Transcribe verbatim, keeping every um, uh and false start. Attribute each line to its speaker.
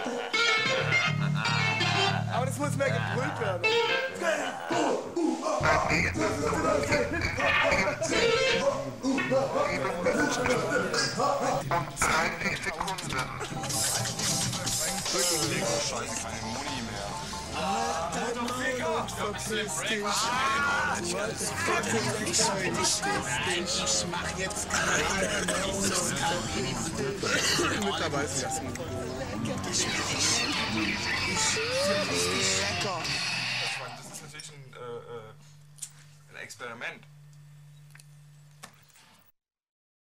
Speaker 1: Aber das muss mehr gebrüllt werden.
Speaker 2: Zwei Sekunden.
Speaker 3: Scheiße, keine Muni mehr.
Speaker 1: Ich mach jetzt mit dabei ist das gut.
Speaker 3: Das ist natürlich ein, äh, ein Experiment.